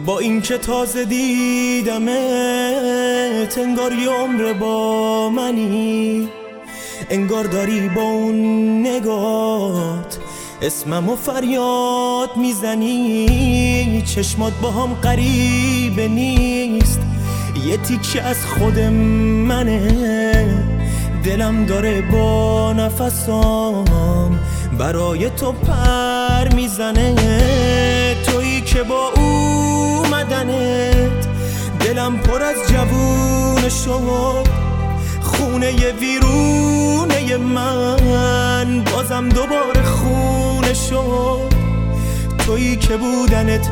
با این که تازه دیدمت انگار یه عمر با منی، انگار داری با اون نگات اسممو فریاد میزنی. چشمات با هم غریبه نیست، یه تیکه از خود منه. دلم داره با نفسام برای تو پر میزنه. تویی که با اومدنت دلم پر از جوونه شد، خونه ویرونه من بازم دوباره خونه شد. تویی که بودنت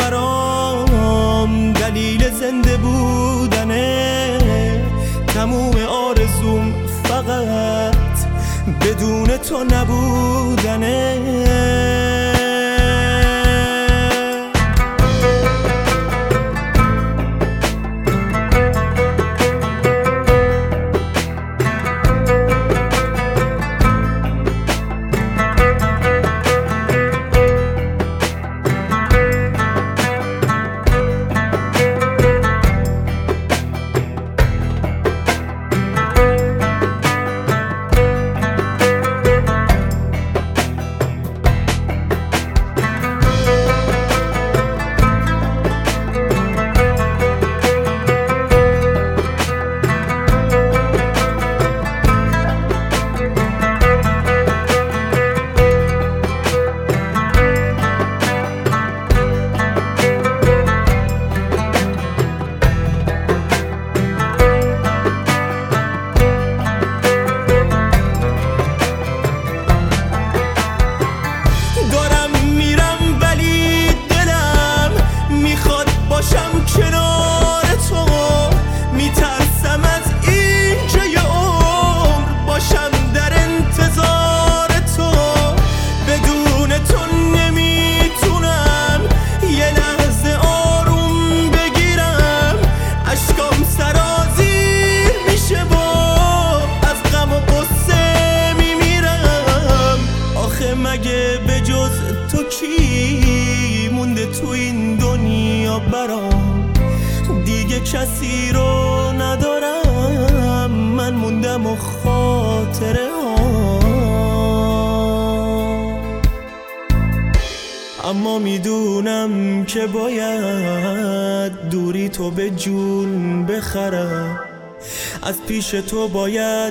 برام دلیل زنده بودنه، تموم آرزوم فقط بدون تو نبودنه. مگه به جز تو کی مونده تو این دنیا برام؟ دیگه کسی رو ندارم، من موندم و خاطره ها. اما میدونم که باید دوری تو به جون بخرم، از پیش تو باید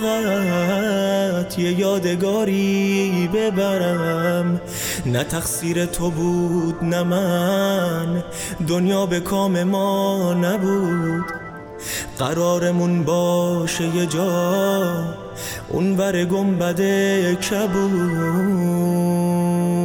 فقط یه یادگاری ببرم. نه تقصیر تو بود نه من، دنیا به کام ما نبود. قرارمون باشه یه جا اونور گنبد کبود.